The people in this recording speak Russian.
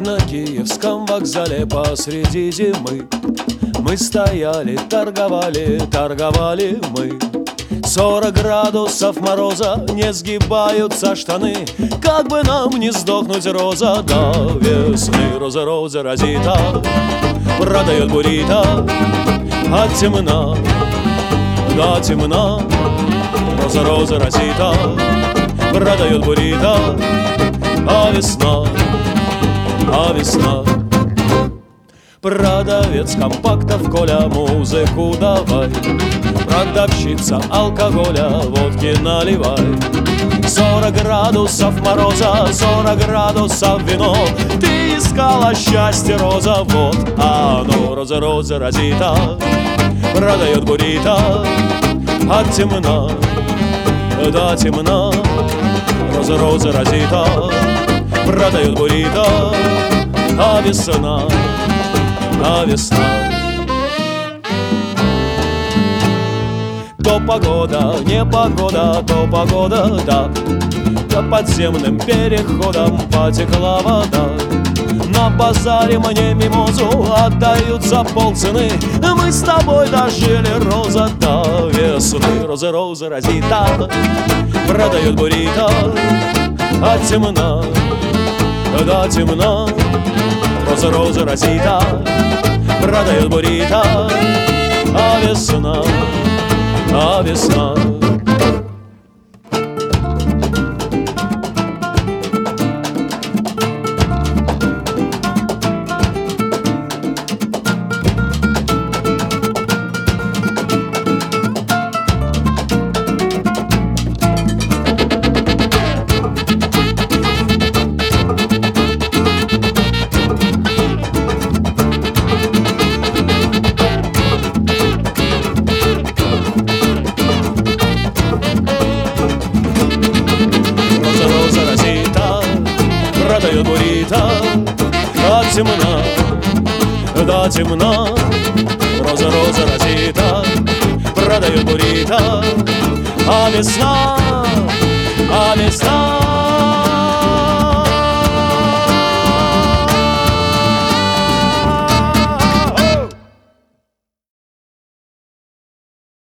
на Киевском вокзале посреди зимы мы стояли, торговали, торговали мы. 40 градусов мороза, не сгибаются штаны. Как бы нам не сдохнуть, роза, до весны. Роза, роза, розита, продает бурито, а темна, да темна. Роза, роза, розита, продает бурито, а весна, а весна. Продавец компактов, Коля, музыку давай. Продавщица алкоголя, водки наливай. 40 градусов мороза, 40 градусов вино. Ты искала счастье, роза, вот оно. Роза, роза, розита, продает бурито, а темна, да темна. Роза, роза, розита, продает бурито, а весна, а весна. То погода, не погода, то погода, да. По подземным переходам потекла вода. На базаре мне мимозу отдают за полцены. Мы с тобой дожили, роза, до весны. Роза, роза, розита, продает бурито, а темна, да темна. Роза, роза, розита, продает бурито, а весна, а весна. Продает бурито, а темна, да темна. Роза, роза, розита, продает бурито, а весна.